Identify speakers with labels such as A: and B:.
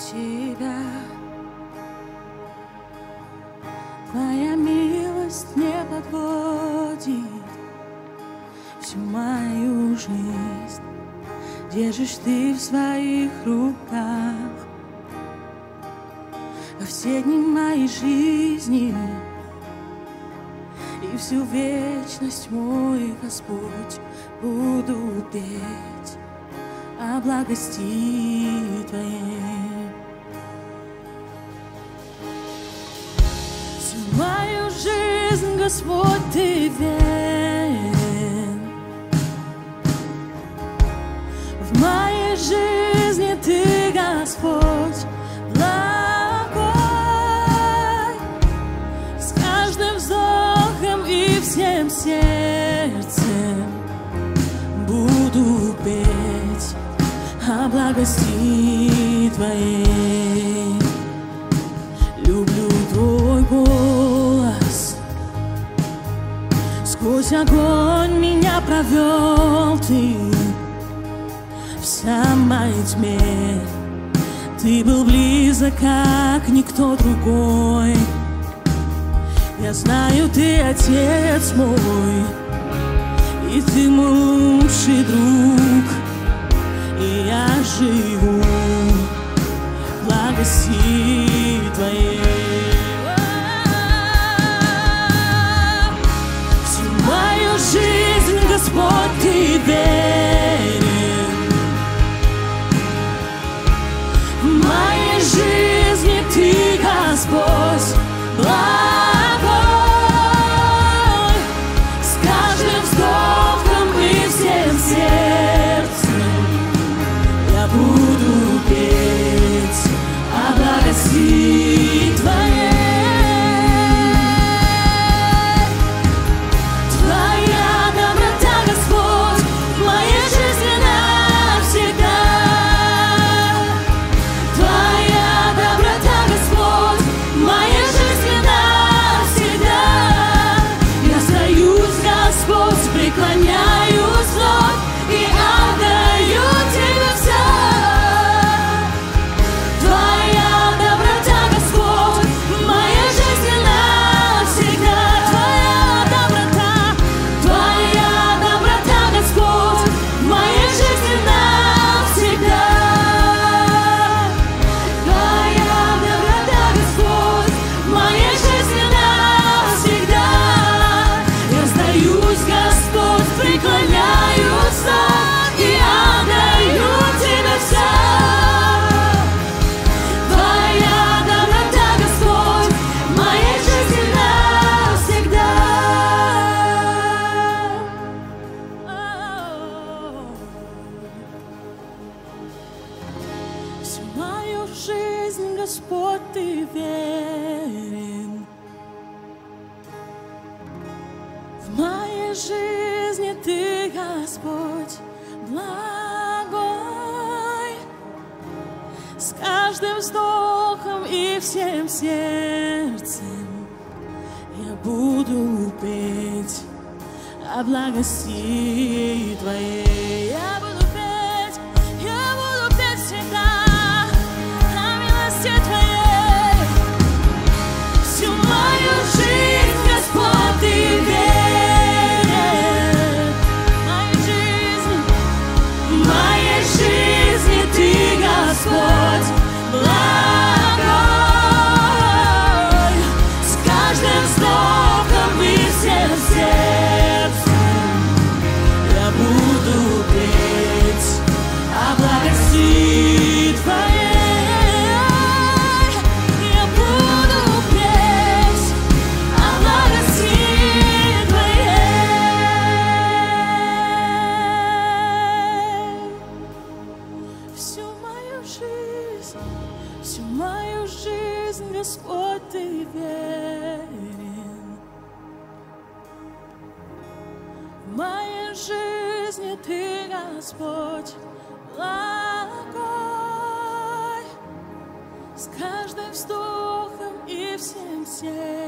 A: Тебя. Твоя милость не подводит, всю мою жизнь держишь Ты в своих руках. Во все дни моей жизни и всю вечность, мой Господь, буду петь о благости Твоей. Всю мою жизнь, Господь, Ты верен. В моей жизни Ты, Господь, благой. С каждым вздохом и всем сердцем буду петь о благости Твоей. Люблю Твой голос, сквозь огонь меня провел Ты. В самой тьме Ты был близок, как никто другой. Я знаю, Ты Отец мой, и Ты мой лучший друг, и я живу в благости Твоей. Всю мою жизнь, Господь, Ты верен. В моей жизни Ты, Господь, благой. С каждым вздохом и всем сердцем я буду петь о благости Твоей. Твоя доброта, Господь, в моей жизни навсегда. Твоя доброта, Господь, в моей жизни навсегда. Я остаюсь, Господь, преклоняюсь вновь и отдаю Тебе все. Твоя доброта, Господь, в моей жизни навсегда. Твоя доброта, Господь, в моей жизни навсегда. Твоя доброта, Господь, в моей жизни навсегда. Я сдаюсь, Господь, преклоняюсь вновь и отдаю Тебе все. Твоя доброта, Господь, в моей жизни навсегда. Всю мою жизнь, Господь, Ты верен. В моей жизни Ты, Господь, благой. С каждым вздохом и всем сердцем я буду петь о благости Твоей. Я буду петь всегда о милости Твоей. Всю мою жизнь, Господь, Ты верен. В моей жизни Ты, Господь, благой. С каждым вздохом и всем сердцем я буду петь о благости Твоей. Я буду петь о благости Твоей. Всю мою жизнь, Господь, Ты верен. В моей жизни Ты, Господь, благой. С каждым вздохом и всем сердцем